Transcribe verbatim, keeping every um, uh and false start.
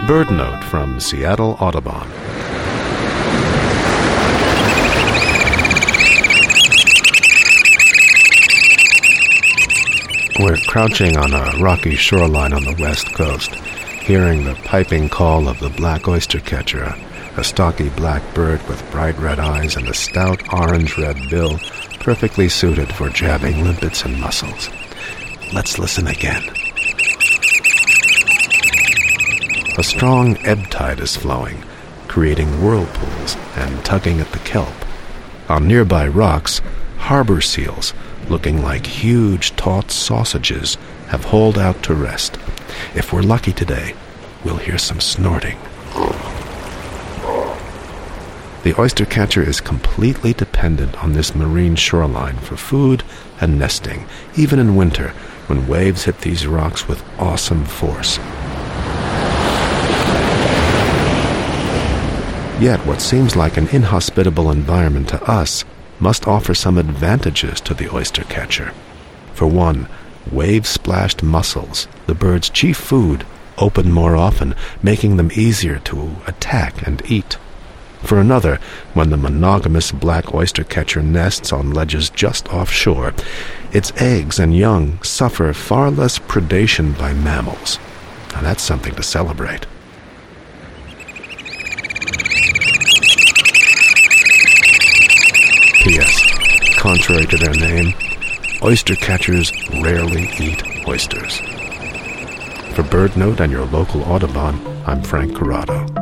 Bird Note from Seattle Audubon. We're crouching on a rocky shoreline on the west coast, hearing the piping call of the black oystercatcher, a stocky black bird with bright red eyes and a stout orange-red bill perfectly suited for jabbing limpets and mussels. Let's listen again. A strong ebb tide is flowing, creating whirlpools and tugging at the kelp. On nearby rocks, harbor seals, looking like huge taut sausages, have holed out to rest. If we're lucky today, we'll hear some snorting. The oystercatcher is completely dependent on this marine shoreline for food and nesting, even in winter, when waves hit these rocks with awesome force. Yet what seems like an inhospitable environment to us must offer some advantages to the oystercatcher. For one, wave-splashed mussels, the bird's chief food, open more often, making them easier to attack and eat. For another, when the monogamous black oystercatcher nests on ledges just offshore, its eggs and young suffer far less predation by mammals. Now that's something to celebrate. P S. Contrary to their name, oystercatchers rarely eat oysters. For Bird Note and your local Audubon, I'm Frank Corrado.